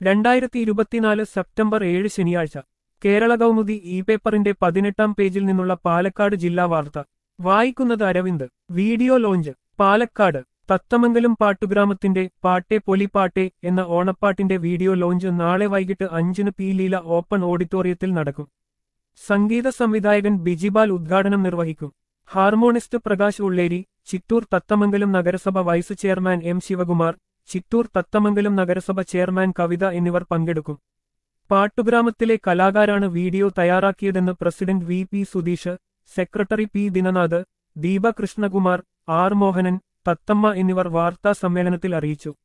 2024 September 7 ശനിയാഴ്ച Kerala Kaumudi E പേപ്പറിന്റെ 18-ാം പേജിൽ നിന്നുള്ള പാലക്കാട് ജില്ലാ വാർത്ത വായിക്കുന്നത് അരവിന്ദ്. Video launch Palakkad. തത്തമംഗലം പാട്ടുഗ്രാമത്തിന്റെ പാട്ടെ പൊലിപ്പാട്ടെ എന്ന ഓണപ്പാട്ടിന്റെ വീഡിയോ ലോഞ്ച് നാളെ വൈകിട്ട് 5-ന് പി ലീല ഓപ്പൺ ഓഡിറ്റോറിയത്തിൽ നടക്കും. സംഗീത സംവിധായകൻ ബിജിബാൽ ഉദ്ഘാടനം നിർവഹിക്കും. ഹാർമോണിസ്റ്റ് പ്രകാശ് ഉള്ളേരി, ചിറ്റൂർ തത്തമംഗലം നഗരസഭ vice chairman M Sivakumar, Chittur Thathamangalam നഗരസഭ ചെയർമാൻ കവിത എന്നിവർ പങ്കെടുക്കും. പാട്ടുഗ്രാമത്തിലെ കലാകാരാണ് വീഡിയോ തയ്യാറാക്കിയതെന്ന് president V P Sudheesh, secretary P Dinanath, Deepa Krishnakumar, R Mohanan, Thathamma എന്നിവർ വാർത്താ സമ്മേളനത്തിൽ അറിയിച്ചു.